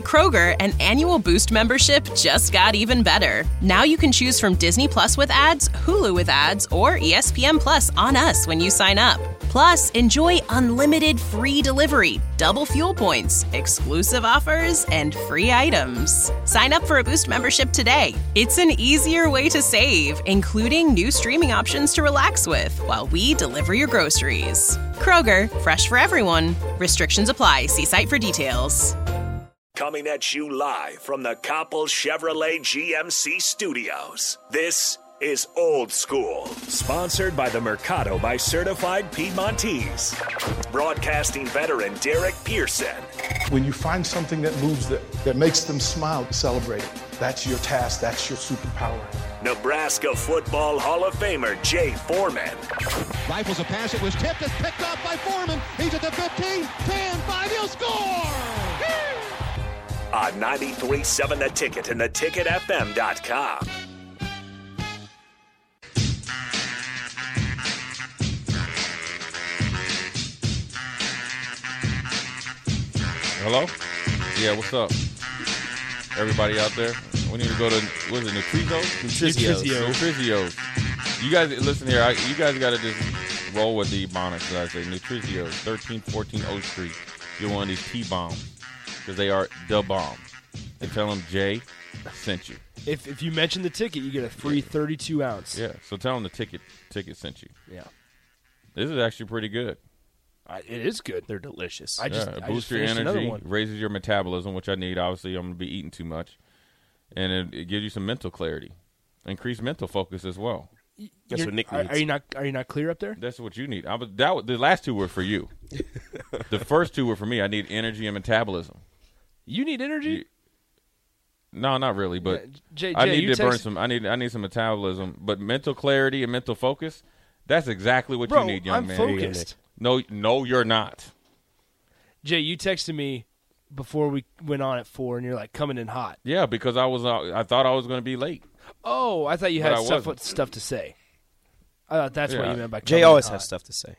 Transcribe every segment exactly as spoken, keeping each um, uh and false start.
Kroger, an annual Boost membership just got even better. Now you can choose from Disney Plus with ads, Hulu with ads, or E S P N Plus on us when you sign up. Plus, enjoy unlimited free delivery, double fuel points, exclusive offers, and free items. Sign up for a Boost membership today. It's an easier way to save, including new streaming options to relax with while we deliver your groceries. Kroger, fresh for everyone. Restrictions apply. See site for details. Coming at you live from the Coppel Chevrolet G M C studios. This is Old School, sponsored by the Mercado by Certified Piedmontese. Broadcasting veteran Derek Pearson. When you find something that moves, that, that makes them smile, celebrate it. That's your task. That's your superpower. Nebraska Football Hall of Famer Jay Foreman. Rifles a pass. It was tipped. It's picked up by Foreman. He's at the fifteen, ten, five. He'll score! On ninety-three point seven The Ticket and the ticket f m dot com. Hello? Yeah, what's up? Everybody out there? We need to go to, what is it, Nutrizos? Nutrizos. Nutrizos. You guys, listen here, I, you guys got to just roll with the Ebonics, as I say. Nutrizos, thirteen fourteen O Street. You're one of these T-bombs, because they are the bomb. And tell them Jay sent you. If if you mention the ticket, you get a free thirty-two ounce. Yeah, so tell them the ticket ticket sent you. Yeah. This is actually pretty good. I, it is good. They're delicious. I just, yeah, it I boosts just your energy, one. raises your metabolism, which I need. Obviously, I'm going to be eating too much. And it, it gives you some mental clarity. Increased mental focus as well. That's You're, what Nick are, needs. Are you not Are you not clear up there? That's what you need. I was, that, the last two were for you. The first two were for me. I need energy and metabolism. You need energy? You, no, not really, but yeah, Jay, Jay, I need to to burn text- some. I need I need some metabolism, but mental clarity and mental focus. That's exactly what Bro, you need, young I'm man. focused. No, no, you're not. Jay, you texted me before we went on at four, and you're like coming in hot. Yeah, because I was. Uh, I thought I was going to be late. Oh, I thought you But had I stuff wasn't. stuff to say. I thought that's what Yeah. you meant by Jay coming always in has hot. stuff to say.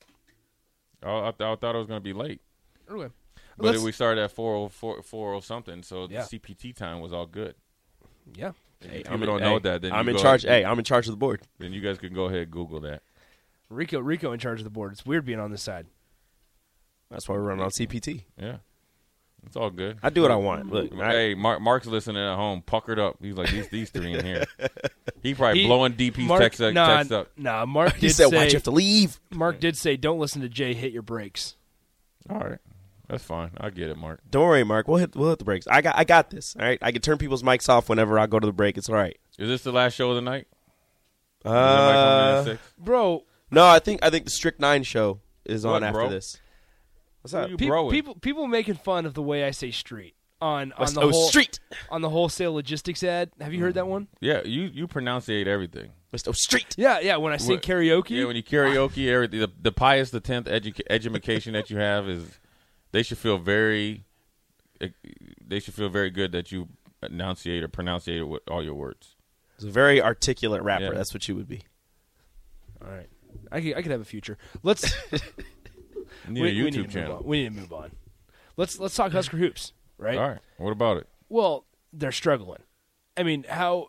I, I, I thought I was going to be late. Okay. But Let's- we started at four oh four, four oh something, so Yeah. the C P T time was all good. Yeah. Hey, If I'm people in, don't know hey, that, then I'm you in go charge. ahead- Hey, I'm in charge of the board. Then you guys can go ahead and Google that. Rico, Rico in charge of the board. It's weird being on this side. That's why we're running on C P T. Yeah. It's all good. I do what I want. Look, I, Hey, Mark, Mark's listening at home, puckered up. He's like, these these three in here. He probably He- blowing D P's Mark, text, up, nah, text up. Nah, Mark he did said, say, "Why'd you have to leave?" Mark did say, don't listen to Jay, hit your brakes. All right. That's fine. I get it, Mark. Don't worry, Mark. We'll hit we'll hit the brakes. I got I got this. All right. I can turn people's mics off whenever I go to the break. It's all right. Is this the last show of the night? Is everybody coming in at Uh, six? Bro, no, I think I think the Strict Nine show is What, on after bro? this. What's Who up? you pe- broing? people people making fun of the way I say street on on West- the oh, whole street. on the wholesale logistics ad. Have you heard that one? Yeah, you, you pronunciate everything. West O Street. Yeah, yeah. When I sing What- karaoke, Yeah, when you karaoke, everything, the, the Pius the tenth edu- education that you have is, they should feel very, they should feel very good that you enunciate or pronunciate with all your words. He's a very articulate rapper. Yeah. That's what you would be. all right, I could, I could have a future. Let's You need we, a we need YouTube to channel. Move on. We need to move on. Let's let's talk Husker hoops, right? All right. What about it? Well, they're struggling. I mean, how?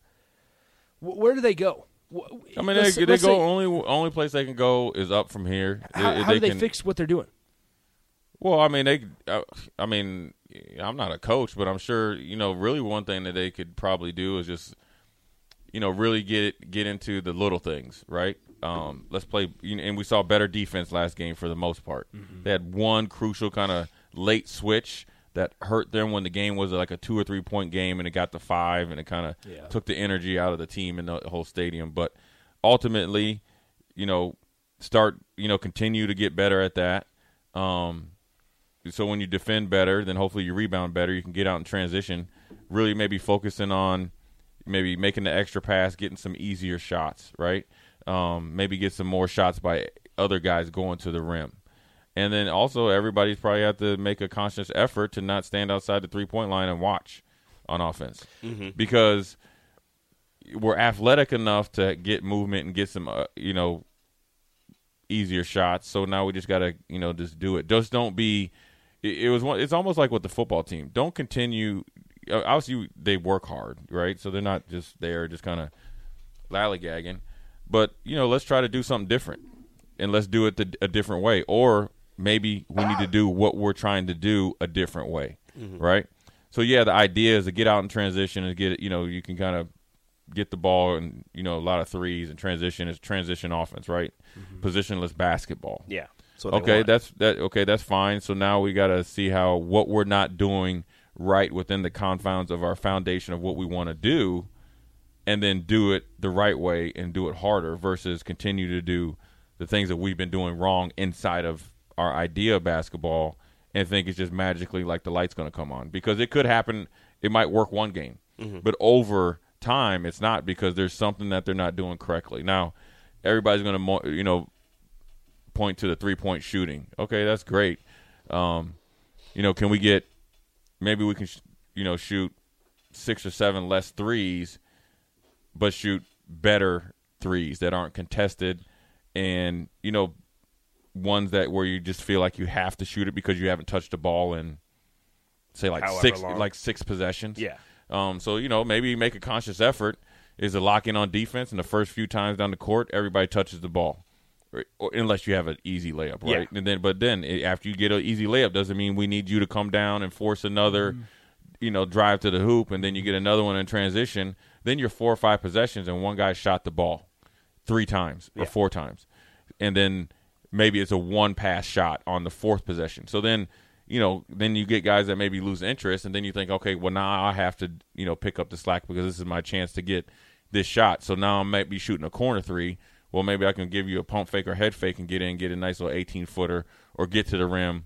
Wh- where do they go? Wh- I mean, let's- they, they let's go say- only only place they can go is up from here. How, They- how do they can- fix what they're doing? Well, I mean, they. Uh, I mean, I'm not a coach, but I'm sure you know. Really, one thing that they could probably do is just, you know, really get get into the little things, right? Um, let's play, you know, and we saw better defense last game for the most part. Mm-hmm. They had one crucial kind of late switch that hurt them when the game was like a two or three point game, and it got to five, and it kind of Yeah. took the energy out of the team and the whole stadium. But ultimately, you know, start, you know, continue to get better at that. Um, so when you defend better, then hopefully you rebound better. You can get out in transition, really maybe focusing on maybe making the extra pass, getting some easier shots, right? Um, maybe get some more shots by other guys going to the rim. And then also everybody's probably have to make a conscious effort to not stand outside the three-point line and watch on offense. Mm-hmm. Because we're athletic enough to get movement and get some, uh, you know, easier shots. So now we just got to, you know, just do it. Just don't be, it, it was one. It's almost like with the football team. Don't continue. Obviously, they work hard, right? So they're not just there, just kind of lollygagging. But you know, let's try to do something different, and let's do it the, a different way. Or maybe we need to do what we're trying to do a different way, mm-hmm. right? So yeah, the idea is to get out in transition and get it. You know, you can kind of get the ball and, you know, a lot of threes and transition is transition offense, right? Mm-hmm. Positionless basketball. Yeah. Okay, that's that. Okay, that's fine. So now we got to see how what we're not doing right within the confines of our foundation of what we want to do, and then do it the right way and do it harder versus continue to do the things that we've been doing wrong inside of our idea of basketball and think it's just magically like the light's going to come on, because it could happen. It might work one game, mm-hmm. but over time it's not, because there's something that they're not doing correctly. Now everybody's going to you know point to the three-point shooting. Okay, that's great. Um, you know, can we get maybe we can sh- you know shoot six or seven less threes, but shoot better threes that aren't contested, and you know ones that where you just feel like you have to shoot it because you haven't touched the ball in say like However six long. like six possessions. Yeah. Um, so, you know, maybe make a conscious effort is to lock in on defense, and the first few times down the court, everybody touches the ball, right? Or, unless you have an easy layup, right? Yeah. And then, but then it, after you get an easy layup, doesn't mean we need you to come down and force another, mm-hmm. you know, drive to the hoop, and then you get another one in transition. Then you're four or five possessions, and one guy shot the ball three times or yeah. four times, and then maybe it's a one-pass shot on the fourth possession. So then – you know, then you get guys that maybe lose interest, and then you think, okay, well, now I have to, you know, pick up the slack because this is my chance to get this shot. So now I might be shooting a corner three. Well, maybe I can give you a pump fake or head fake and get in, get a nice little eighteen-footer, or get to the rim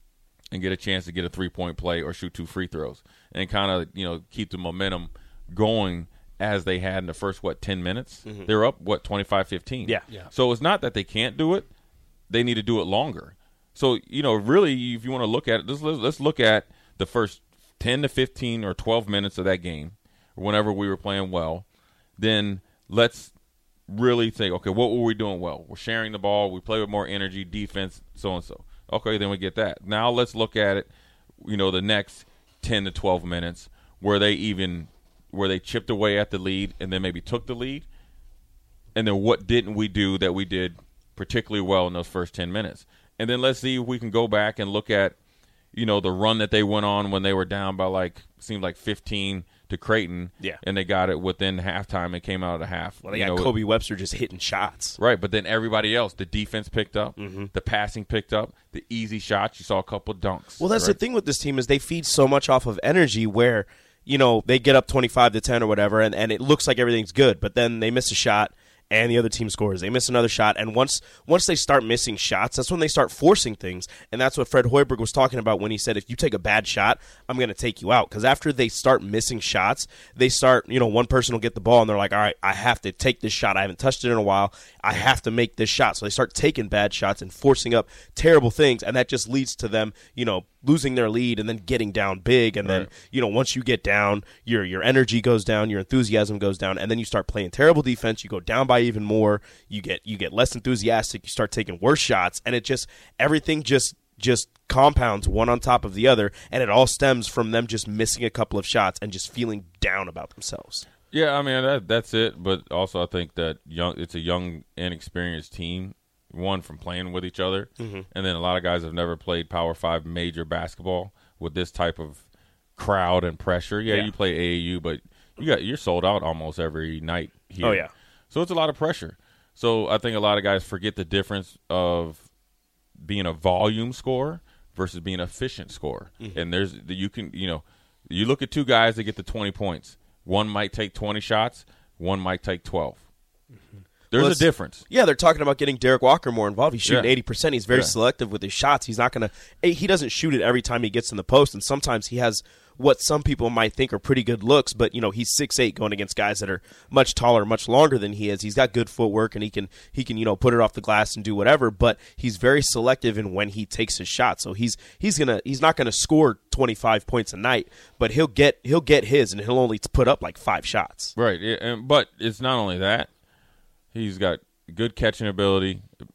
and get a chance to get a three-point play or shoot two free throws and kind of, you know, keep the momentum going as they had in the first, what, ten minutes? Mm-hmm. They're up, what, twenty-five fifteen? Yeah. yeah. So it's not that they can't do it. They need to do it longer. So, you know, really, if you want to look at it, let's, let's look at the first ten to fifteen or twelve minutes of that game, or whenever we were playing well. Then let's really think, okay, what were we doing well? We're sharing the ball. We play with more energy, defense, so-and-so. Okay, then we get that. Now let's look at it, you know, the next ten to twelve minutes where they even – where they chipped away at the lead and then maybe took the lead. And then what didn't we do that we did particularly well in those first ten minutes? And then let's see if we can go back and look at, you know, the run that they went on when they were down by like seemed like fifteen to Creighton. Yeah. And they got it within halftime and came out of the half. Well, they you got know, Kobe Webster just hitting shots. Right, but then everybody else, the defense picked up, mm-hmm. the passing picked up, the easy shots. You saw a couple dunks. Well, that's right? the thing with this team is they feed so much off of energy where, you know, they get up twenty-five to ten or whatever, and, and it looks like everything's good, but then they miss a shot. And the other team scores. They miss another shot. And once once they start missing shots, that's when they start forcing things. And that's what Fred Hoiberg was talking about when he said, if you take a bad shot, I'm going to take you out. Because after they start missing shots, they start, you know, one person will get the ball, and they're like, all right, I have to take this shot. I haven't touched it in a while. I have to make this shot. So they start taking bad shots and forcing up terrible things. And that just leads to them, you know, losing their lead and then getting down big. And then, right. you know, once you get down, your your energy goes down, your enthusiasm goes down, and then you start playing terrible defense. You go down by even more. You get you get less enthusiastic. You start taking worse shots, and it just everything just just compounds one on top of the other, and it all stems from them just missing a couple of shots and just feeling down about themselves. Yeah, I mean that that's it. But also, I think that young it's a young, inexperienced team. One from playing with each other, mm-hmm. and then a lot of guys have never played Power Five major basketball with this type of crowd and pressure. Yeah, yeah. you play A A U, but you got you're sold out almost every night here. Oh yeah, so it's a lot of pressure. So I think a lot of guys forget the difference of being a volume scorer versus being an efficient scorer. Mm-hmm. And there's you can you know you look at two guys that get to twenty points. One might take twenty shots. One might take twelve. Mm-hmm. There's well, a difference. Yeah, they're talking about getting Derek Walker more involved. He's shooting yeah. eighty percent. He's very yeah. selective with his shots. He's not going to – he doesn't shoot it every time he gets in the post, and sometimes he has what some people might think are pretty good looks, but, you know, he's six eight going against guys that are much taller, much longer than he is. He's got good footwork, and he can, he can you know, put it off the glass and do whatever, but he's very selective in when he takes his shot. So he's he's gonna he's not going to score twenty-five points a night, but he'll get he'll get his, and he'll only put up like five shots. Right, and, but it's not only that. He's got – good catching ability,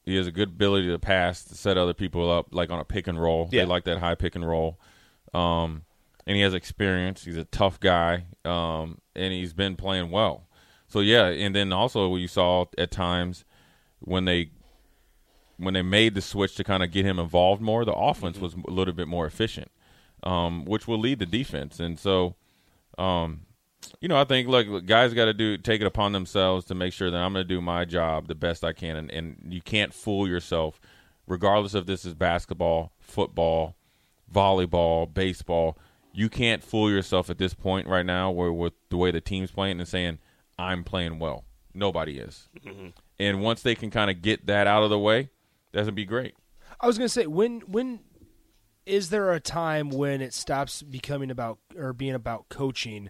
He has a good ability to pass, to set other people up, like on a pick and roll. Yeah. They like that high pick and roll. Um, and he has experience. He's a tough guy, um, and he's been playing well. So, yeah, and then also you saw at times when they when they made the switch to kind of get him involved more, the offense was a little bit more efficient, um, which will lead the defense. And so, um, you know, I think, look, guys got to do take it upon themselves to make sure that I'm going to do my job the best I can. And, and you can't fool yourself, regardless if this is basketball, football, volleyball, baseball. You can't fool yourself at this point right now where with the way the team's playing and saying, I'm playing well. Nobody is. Mm-hmm. And once they can kind of get that out of the way, that's going to be great. I was going to say, when when is there a time when it stops becoming about or being about coaching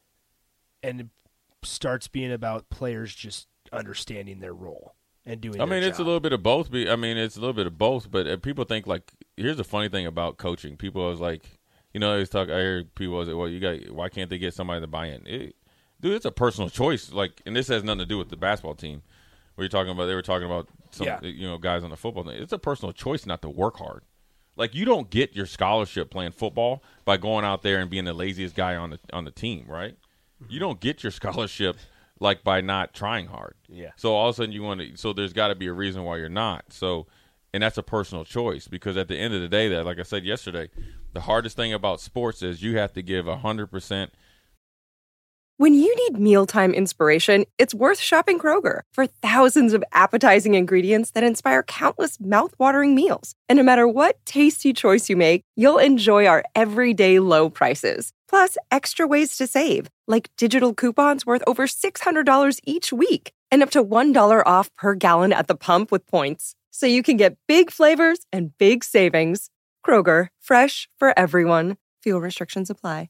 and it starts being about players just understanding their role and doing I their mean, it's job? a little bit of both. I mean, it's a little bit of both, but uh, people think, like, here's the funny thing about coaching. People always like, you know, I always talk, I hear people always say, well, you got, why can't they get somebody to buy in? It, dude, it's a personal choice. Like, and this has nothing to do with the basketball team. Where you're talking about, they were talking about some, Yeah. you know, guys on the football team. It's a personal choice not to work hard. Like, you don't get your scholarship playing football by going out there and being the laziest guy on the on the team, right? Mm-hmm. You don't get your scholarship like by not trying hard. Yeah. So all of a sudden you want to. So there's got to be a reason why you're not. So, and that's a personal choice because at the end of the day, that like I said yesterday, the hardest thing about sports is you have to give a hundred percent. When you need mealtime inspiration, it's worth shopping Kroger for thousands of appetizing ingredients that inspire countless mouthwatering meals. And no matter what tasty choice you make, you'll enjoy our everyday low prices. Plus, extra ways to save, like digital coupons worth over six hundred dollars each week and up to one dollar off per gallon at the pump with points. So you can get big flavors and big savings. Kroger, fresh for everyone. Fuel restrictions apply.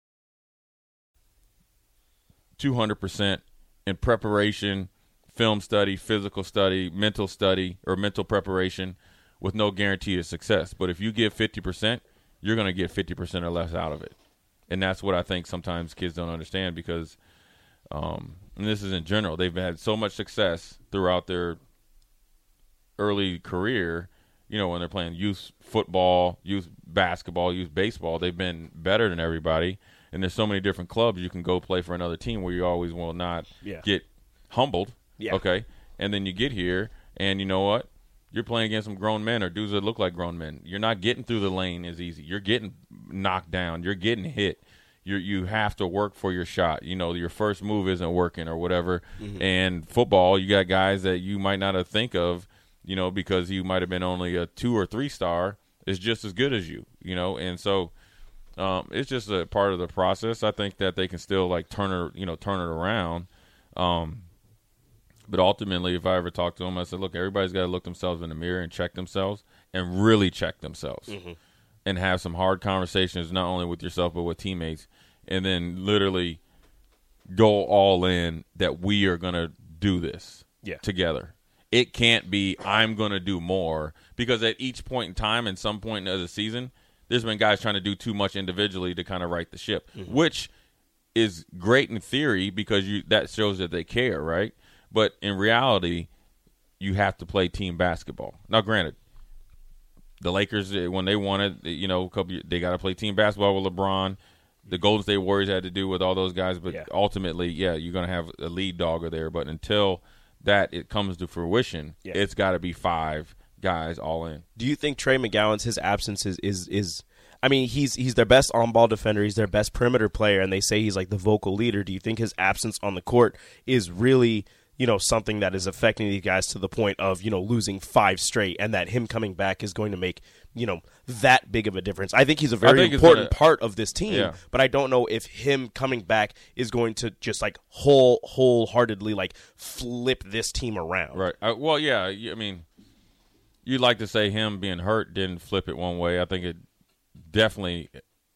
two hundred percent in preparation, film study, physical study, mental study, or mental preparation with no guarantee of success. But if you give fifty percent, you're going to get fifty percent or less out of it. And that's what I think sometimes kids don't understand because, um, and this is in general, they've had so much success throughout their early career, you know, when they're playing youth football, youth basketball, youth baseball, they've been better than everybody. And there's so many different clubs you can go play for another team where you always will not Yeah. get humbled. Yeah. Okay. And then you get here, and you know what? You're playing against some grown men or dudes that look like grown men. You're not getting through the lane as easy. You're getting knocked down. You're getting hit. You you have to work for your shot. You know, your first move isn't working or whatever. Mm-hmm. And football, you got guys that you might not have think of, you know, because you might have been only a two or three star is just as good as you, you know. And so um, it's just a part of the process. I think that they can still like turn it, you know, turn it around. Um, but ultimately, if I ever talk to them, I said, look, everybody's got to look themselves in the mirror and check themselves and really check themselves mm-hmm. and have some hard conversations, not only with yourself, but with teammates. And then literally go all in that we are going to do this yeah. together. It can't be I'm going to do more because at each point in time and some point of the season, there's been guys trying to do too much individually to kind of right the ship, mm-hmm. which is great in theory because you that shows that they care, right? But in reality, you have to play team basketball. Now, granted, the Lakers, when they wanted, you know, a couple, they got to play team basketball with LeBron. The Golden State Warriors had to do with all those guys, but yeah. ultimately, yeah, you're going to have a lead dogger there. But until that it comes to fruition, yeah. it's got to be five guys all in. Do you think Trey McGowan's his absence is, is is I mean, he's he's their best on-ball defender, he's their best perimeter player, and they say he's like the vocal leader. Do you think his absence on the court is really, you know, something that is affecting these guys to the point of, you know, losing five straight, and that him coming back is going to make, you know, that big of a difference? I think he's a very important gonna, part of this team, yeah. but I don't know if him coming back is going to just like whole wholeheartedly like flip this team around. Right. Uh, well, yeah. I mean, you'd like to say him being hurt didn't flip it one way. I think it definitely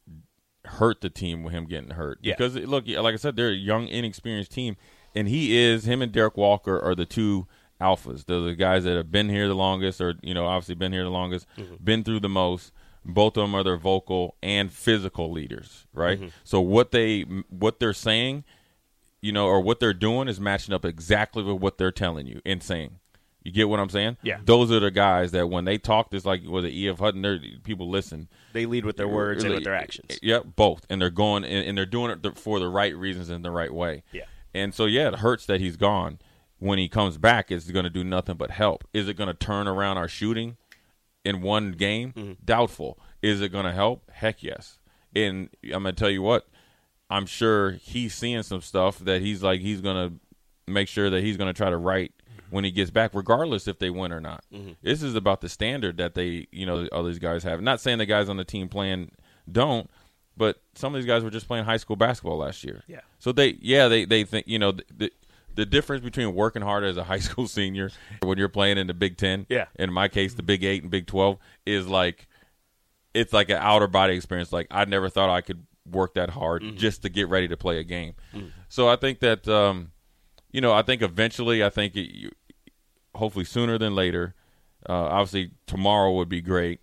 hurt the team with him getting hurt. Yeah. Because look, like I said, they're a young, inexperienced team, and he is him and Derek Walker are the two alphas. They're the guys that have been here the longest, or you know, obviously been here the longest, mm-hmm. been through the most. Both of them are their vocal and physical leaders, right? Mm-hmm. So what they what they're saying, you know, or what they're doing is matching up exactly with what they're telling you and saying. You get what I'm saying? Yeah. Those are the guys that when they talk, this like with E F Hutton, people listen. They lead with their words and with their actions. Yep, both, and they're going and, and they're doing it for the right reasons in the right way. Yeah. And so yeah, it hurts that he's gone. When he comes back, it's going to do nothing but help. Is it going to turn around our shooting in one game? Mm-hmm. Doubtful. Is it going to help? Heck yes. And I'm going to tell you what, I'm sure he's seeing some stuff that he's like he's going to make sure that he's going to try to right when he gets back, regardless if they win or not. Mm-hmm. This is about the standard that they, you know, all these guys have. Not saying the guys on the team playing don't, but some of these guys were just playing high school basketball last year. Yeah. So they, yeah, they, they think, you know, the, the, the difference between working hard as a high school senior when you're playing in the Big Ten, yeah. in my case, the Big Eight and Big Twelve, is like, it's like an outer body experience. Like, I never thought I could work that hard mm-hmm. just to get ready to play a game. Mm-hmm. So I think that, um, you know, I think eventually, I think it, you, hopefully sooner than later, uh, obviously tomorrow would be great.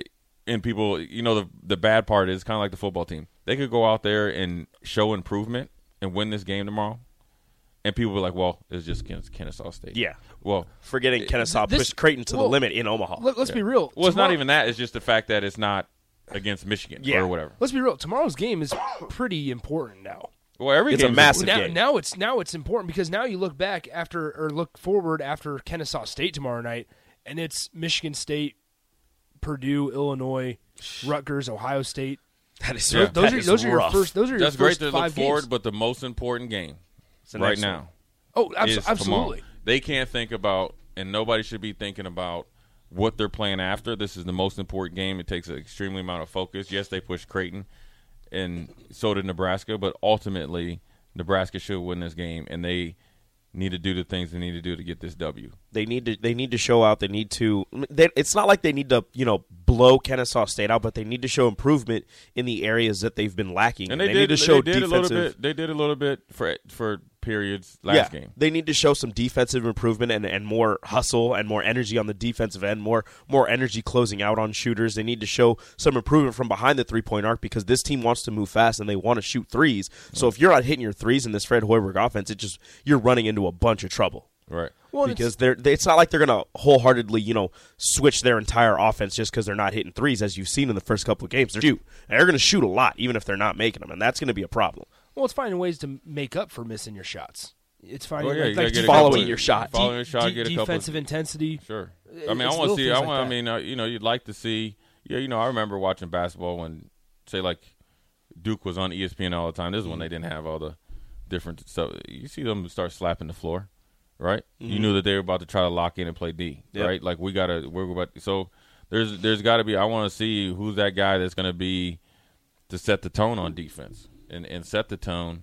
And people, you know, the the bad part is kind of like the football team. They could go out there and show improvement and win this game tomorrow. And people were like, well, it's just Kennesaw State. Yeah. Well, forgetting Kennesaw this, pushed Creighton to well, the limit in Omaha. Let, let's yeah. be real. Well, it's tomorrow, not even that. It's just the fact that it's not against Michigan yeah. or whatever. Let's be real. Tomorrow's game is pretty important now. Well, every it's a massive now, game. Now it's now it's important because now you look back after or look forward after Kennesaw State tomorrow night, and it's Michigan State, Purdue, Illinois, Rutgers, Ohio State. That is yeah. those, those that are is those are your rough. first. Those are That's your first great to five look forward, games. but the most important game the right next now. one. Oh, abso- is absolutely. tomorrow. They can't think about, and nobody should be thinking about what they're playing after. This is the most important game. It takes an extremely amount of focus. Yes, they pushed Creighton, and so did Nebraska, but ultimately Nebraska should win this game, and they need to do the things they need to do to get this W. They need to. They need to show out. They need to. They, it's not like they need to, you know, blow Kennesaw State out, but they need to show improvement in the areas that they've been lacking. And they, they did. need to show they did defensive. a little bit. They did a little bit for for periods last yeah, game. They need to show some defensive improvement and, and more hustle and more energy on the defensive end, more more energy closing out on shooters. They need to show some improvement from behind the three-point arc because this team wants to move fast and they want to shoot threes. So if you're not hitting your threes in this Fred Hoiberg offense, it just you're running into a bunch of trouble. Right. Well, because they're they, it's not like they're going to wholeheartedly, you know, switch their entire offense just because they're not hitting threes, as you've seen in the first couple of games. They're shoot. They're going to shoot a lot, even if they're not making them, and that's going to be a problem. Well, it's finding ways to make up for missing your shots. It's finding Well, yeah, like, you gotta like get a following couple of- your shot. Following your shot, de- get a couple of- defensive intensity. Sure. I mean, I It's want to little see. things I like want. I that. mean, uh, you know, you'd like to see. Yeah, you know, I remember watching basketball when, say, like Duke was on E S P N all the time. This is when they didn't have all the different stuff. You see them start slapping the floor, right? Mm-hmm. You knew that they were about to try to lock in and play D, Yep. right? Like we gotta. We're about. So there's there's got to be. I want to see who's that guy that's going to be to set the tone on defense and and set the tone.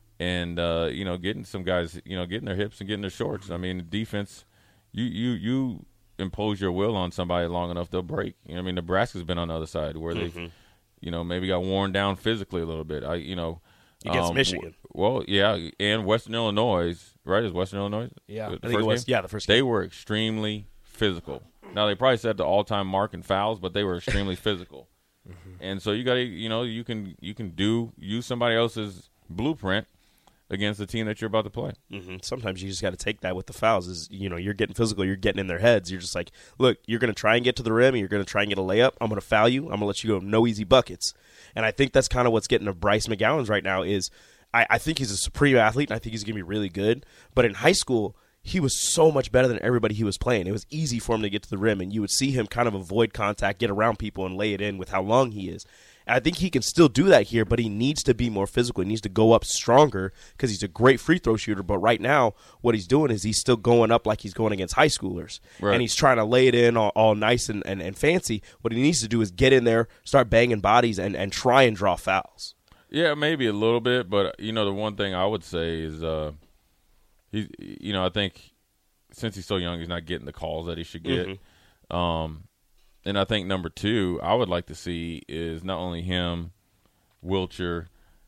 And uh, you know, getting some guys, you know, getting their hips and getting their shorts. I mean, defense, you you you impose your will on somebody long enough, they'll break. You know, I mean, Nebraska's been on the other side where mm-hmm. they, you know, maybe got worn down physically a little bit. I, you know, Against um, Michigan. W- well, yeah, and Western Illinois, right? Is Western Illinois? Yeah. the I think first it was. game? Yeah, the first They game. were extremely physical. Now they probably set the all-time mark in fouls, but they were extremely physical. Mm-hmm. And so you got to, you know, you can you can do use somebody else's blueprint against the team that you're about to play. Mm-hmm. Sometimes you just got to take that with the fouls. Is you know you're getting physical, you're getting in their heads. You're just like, look, you're going to try and get to the rim, and you're going to try and get a layup. I'm going to foul you. I'm going to let you go. No easy buckets. And I think that's kind of what's getting to Bryce McGowan's right now. Is I, I think he's a supreme athlete, and I think he's going to be really good. But in high school, he was so much better than everybody he was playing. It was easy for him to get to the rim, and you would see him kind of avoid contact, get around people, and lay it in with how long he is. I think he can still do that here, but he needs to be more physical. He needs to go up stronger because he's a great free throw shooter. But right now, what he's doing is he's still going up like he's going against high schoolers. Right. And he's trying to lay it in all, all nice and, and, and fancy. What he needs to do is get in there, start banging bodies, and, and try and draw fouls. Yeah, maybe a little bit, but, you know, the one thing I would say is, uh, he's, you know, I think since he's so young, he's not getting the calls that he should get. Mm-hmm. Um And I think number two, I would like to see is not only him, Wilcher,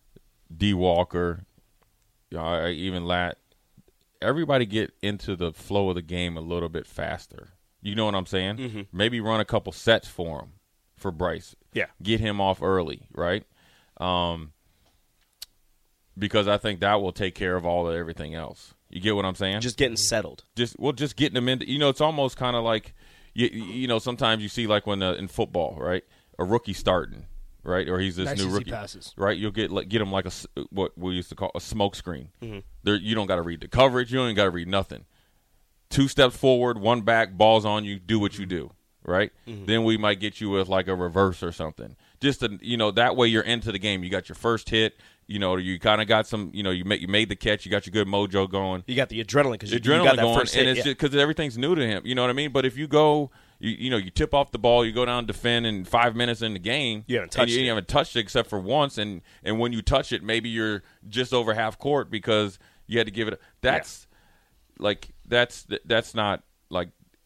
D. Walker, you know, even Lat, everybody get into the flow of the game a little bit faster. You know what I'm saying? Mm-hmm. Maybe run a couple sets for him, for Bryce. Yeah. Get him off early, right? Um, because I think that will take care of all of everything else. You get what I'm saying? Just getting settled. Just well, just getting them into. You know, it's almost kind of like, you, you know, sometimes you see like when uh, in football, right, a rookie starting, right, or he's this nice new easy rookie, passes. right? You'll get like, get him like a what we used to call a smoke screen. Mm-hmm. There, you don't got to read the coverage. You don't got to read nothing. Two steps forward, one back, balls on you. Do what you do, right? Mm-hmm. Then we might get you with like a reverse or something. Just to, you know, that way you're into the game. You got your first hit. You know, you kind of got some. You know, you made you made the catch. You got your good mojo going. You got the adrenaline because you, adrenaline you got that going, first hit, and it's yeah. just because everything's new to him. You know what I mean? But if you go, you you know, you tip off the ball, you go down and defend in five minutes in the game. You haven't touched and you, it. you haven't touched it except for once, and and when you touch it, maybe you're just over half court because you had to give it. A, that's yeah. like that's that's not like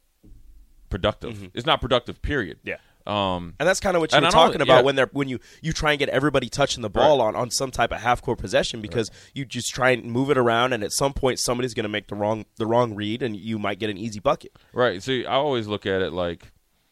productive. Mm-hmm. It's not productive. Period. Yeah. Um, and that's kind of what you were talking about yeah. when they're when you, you try and get everybody touching the ball right. on, on some type of half court possession because right. you just try and move it around, and at some point somebody's going to make the wrong the wrong read, and you might get an easy bucket. Right. See, I always look at it like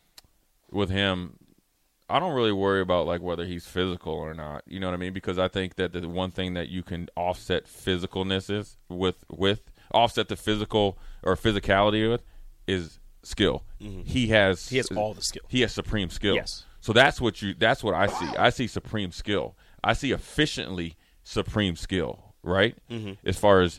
with him, I don't really worry about like whether he's physical or not. You know what I mean? Because I think that the one thing that you can offset physicalness is with with offset the physical or physicality with is skill. Mm-hmm. He has he has all the skill. He has supreme skill. Yes. So that's what you that's what I see. I see supreme skill. I see efficiently supreme skill, right? Mm-hmm. As far as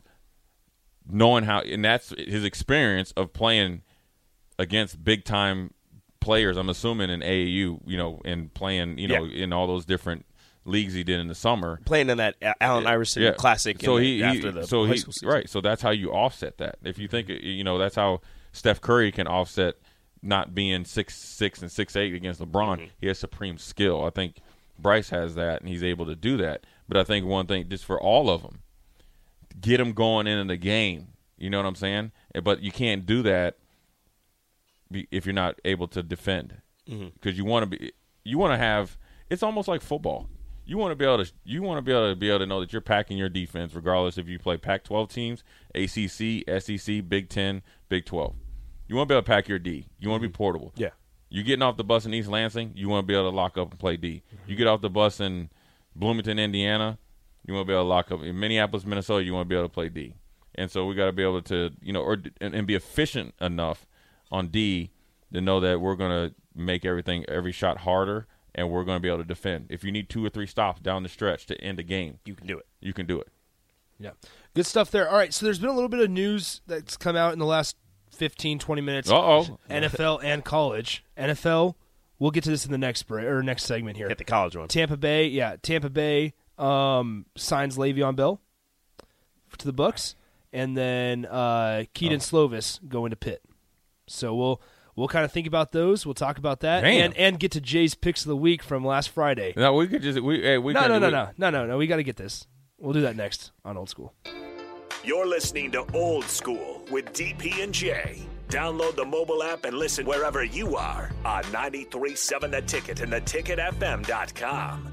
knowing how, and that's his experience of playing against big time players. I'm assuming in A A U, you know, and playing, you know, yeah. in all those different leagues he did in the summer, playing in that Allen Iverson yeah. Classic. So the, he, after the so high he, school season. right. So that's how you offset that. If you think, you know, that's how Steph Curry can offset not being six six and six eight against LeBron. Mm-hmm. He has supreme skill. I think Bryce has that, and he's able to do that. But I think one thing, just for all of them, get them going into the game. You know what I'm saying? But you can't do that if you're not able to defend, because mm-hmm. you want to be. You want to have. It's almost like football. You want to be able to. You want to be able to be able to know that you're packing your defense, regardless if you play Pac twelve teams, A C C, S E C, Big Ten, Big twelve. You want to be able to pack your D. You want to be portable. Yeah. You getting off the bus in East Lansing, you want to be able to lock up and play D. Mm-hmm. You get off the bus in Bloomington, Indiana, you want to be able to lock up. In Minneapolis, Minnesota, you want to be able to play D. And so we got to be able to, you know, or and, and be efficient enough on D to know that we're going to make everything, every shot harder, and we're going to be able to defend. If you need two or three stops down the stretch to end a game, you can do it. You can do it. Yeah. Good stuff there. All right, so there's been a little bit of news that's come out in the last fifteen, twenty minutes. Uh-oh. N F L and college. N F L, we'll get to this in the next break, or next segment here. Hit the college one. Tampa Bay, yeah, Tampa Bay um, signs Le'Veon Bell to the Bucs, and then uh, Keaton oh. Slovis going to Pitt. So we'll we'll kind of think about those. We'll talk about that, Damn. and and get to Jay's picks of the week from last Friday. No, we could just we hey, we no can, no no we, no no no no we got to get this. We'll do that next on Old School. You're listening to Old School with D P and J. Download the mobile app and listen wherever you are on ninety-three point seven The Ticket and the ticket f m dot com.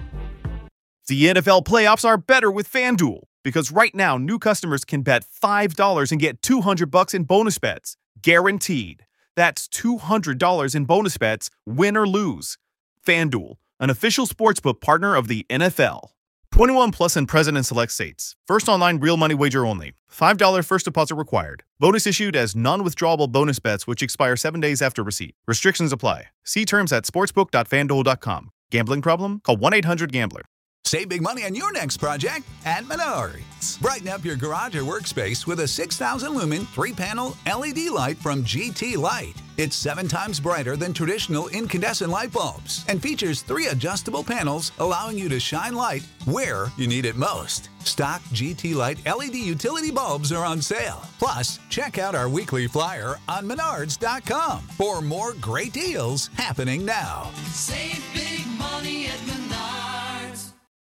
The N F L playoffs are better with FanDuel because right now new customers can bet five dollars and get two hundred bucks in bonus bets, guaranteed. That's two hundred dollars in bonus bets, win or lose. FanDuel, an official sportsbook partner of the N F L. twenty-one plus and present in select states. First online real money wager only. five dollars first deposit required. Bonus issued as non-withdrawable bonus bets which expire seven days after receipt. Restrictions apply. See terms at sportsbook dot fanduel dot com. Gambling problem? Call one eight hundred gambler. Save big money on your next project at Menards. Brighten up your garage or workspace with a six thousand lumen three-panel L E D light from G T Light. It's seven times brighter than traditional incandescent light bulbs and features three adjustable panels allowing you to shine light where you need it most. Stock G T Light L E D utility bulbs are on sale. Plus, check out our weekly flyer on menards dot com for more great deals happening now. Save big